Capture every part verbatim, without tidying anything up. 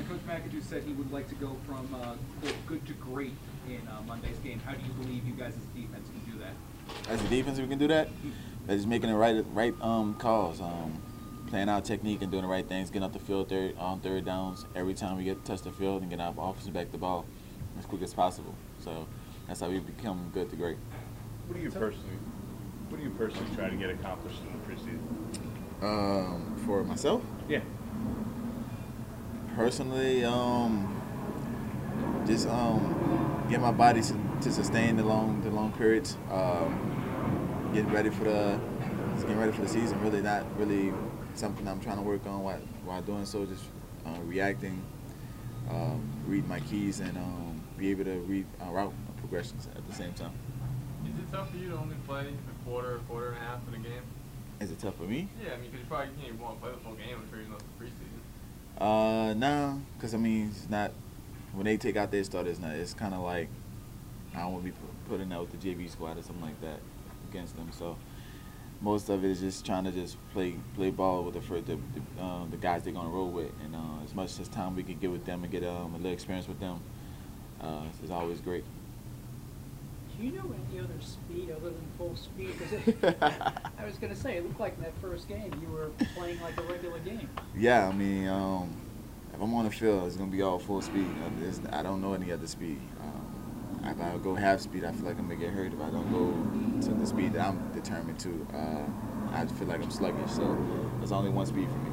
Coach McAdoo said he would like to go from uh, quote, good to great in uh, Monday's game. How do you believe you guys as a defense can do that? As a defense, we can do that. By just making the right right um, calls, um, playing our technique and doing the right things, getting off the field third on third downs every time we get to touch the field and get our offense back the ball as quick as possible. So that's how we become good to great. What do you personally, what do you personally try to get accomplished in the preseason? Um, for myself, Yeah. personally, um, just um, get my body to, to sustain the long the long periods. Um, getting ready for the just getting ready for the season. Really not really something I'm trying to work on while while doing so. Just uh, reacting, um, read my keys, and um, be able to read uh, route progressions at the same time. Is it tough for you to only play a quarter, a quarter and a half in a game? Is it tough for me? Yeah, I mean, because you probably can't even want to play the full game if you're in the preseason. Uh, no, because I mean, it's not when they take out their starters. Now it's kind of like I don't want to be putting out with the J V squad or something like that against them. So most of it is just trying to just play play ball with the for the the, uh, the guys they're gonna roll with, and uh, as much as time we can get with them and get um, a little experience with them, uh, is always great. Do you know any other speed other than full speed? 'Cause it, I was going to say, it looked like in that first game you were playing like a regular game. Yeah, I mean, um, if I'm on the field, it's gonna be all full speed. Uh, there's- I don't know any other speed. Um, if I go half speed, I feel like I'm gonna get hurt. If I don't go to the speed that I'm determined to, uh, I feel like I'm sluggish. So there's only one speed for me.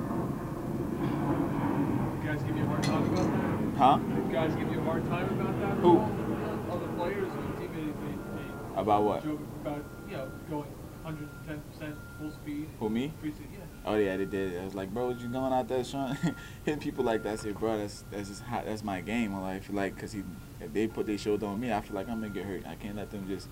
You guys give you a hard time about that? Huh? You guys give you a hard time about that? Who? Other players and teammates, they, they About what? joke about, you know, going one hundred ten percent full speed. Who, me? Preseason, yeah. Oh yeah, they did. I was like, bro, you going out there trying hitting people like that? I said, bro, that's that's just how, that's my game. I feel like, cause he, if they put their shoulder on me, I feel like I'm gonna get hurt. I can't let them just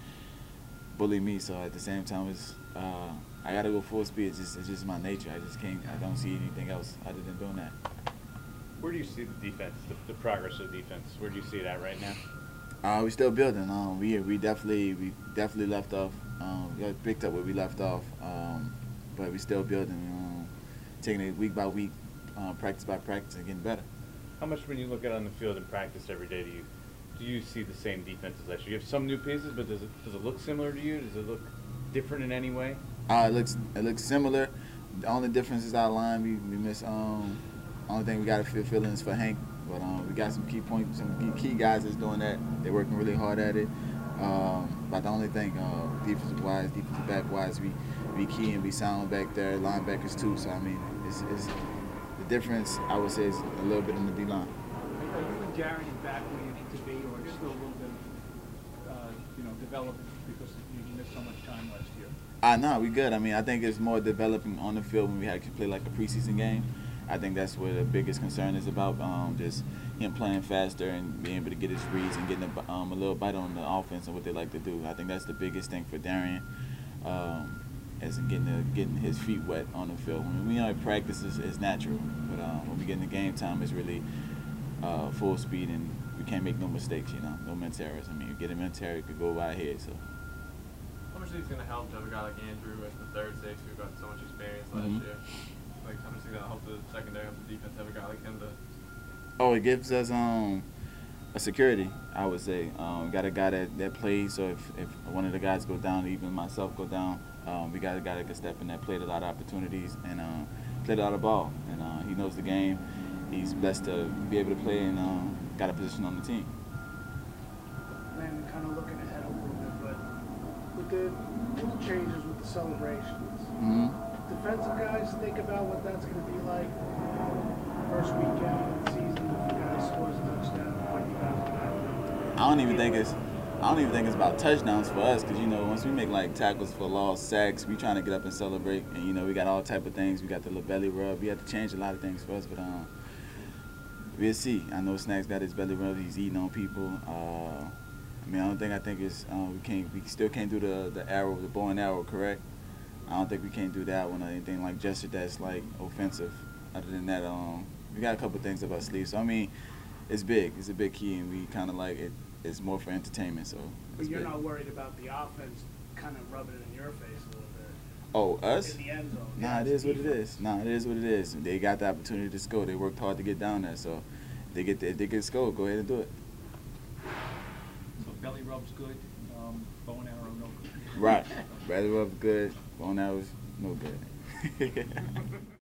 bully me. So at the same time, it's uh, I gotta go full speed. It's just it's just my nature. I just can't. I don't see anything else other than doing that. Where do you see the defense, the, the progress of the defense? Where do you see it at right now? Uh, we still building. Um, we we definitely we definitely left off. Um, we got picked up where we left off. Um, but we still building. Um, taking it week by week, uh, practice by practice, and getting better. How much when you look out on the field and practice every day, do you do you see the same defense as last year? You have some new pieces, but does it does it look similar to you? Does it look different in any way? Uh, it looks it looks similar. The only difference is our line. We we miss. Um, only thing we got to feel feelings for Hank, but um, we got some key points, some key, key guys that's doing that. They're working really hard at it. Um, but the only thing, uh, defensive wise, defensive back wise, we we key and we sound back there. Linebackers too. So I mean, it's, it's the difference. I would say is a little bit in the D line. Are you and Darren back where you need to be, or still a little bit of, uh, you know, development because you missed so much time last year? Ah, no, we good. I mean, I think it's more developing on the field when we actually play like a preseason game. I think that's where the biggest concern is about, um, just him playing faster and being able to get his reads and getting a, um, a little bite on the offense and what they like to do. I think that's the biggest thing for Darian, um, is getting the, getting his feet wet on the field. When we know practice is, is natural, but um, when we get in the game time, it's really uh, full speed and we can't make no mistakes, you know, no mental errors. I mean, you get a mental error, it could go by ahead. So. How much do you think it's going to help to have a guy like Andrew as the third safety who got so much experience last Mm-hmm. year? Like, how much do you think that'll help the secondary, help the defense have a guy like him to... Oh, it gives us um, a security, I would say. Um, got a guy that, that plays, so if, if one of the guys go down, even myself go down, um, we got a guy that can step in that, played a lot of opportunities, and uh, played a lot of ball. And uh, he knows the game. He's blessed to be able to play and uh, got a position on the team. And kind of looking ahead a little bit, but with the little changes with the celebrations, Mm-hmm. defensive guys think about what that's going to be like first weekend of the season if a guy scores a touchdown. What you guys are I don't even think it's I don't even think it's about touchdowns for us, because you know once we make like tackles for loss, sacks, we trying to get up and celebrate, and you know we got all type of things. We got the little belly rub. We have to change a lot of things for us, but um, we'll see. I know Snacks got his belly rub. He's eating on people. Uh, I mean, I don't think I think it's uh, we can't we still can't do the the arrow, the bow and arrow, correct? I don't think we can't do that one or anything like gesture that's like offensive. Other than that, um, we got a couple things up our sleeve. So I mean, it's big. It's a big key, and we kind of like it. It's more for entertainment. So. But it's you're big. not worried about the offense kind of rubbing it in your face a little bit. Oh, us? in the end zone. Nah, Yeah, it it's is what it defense. is. Nah, it is what it is. They got the opportunity to score. They worked hard to get down there. So if they get the, if they get scored, go ahead and do it. So belly rub's good, um, bow and arrow no good. Right. Belly rub's good. Bone arrows, no good.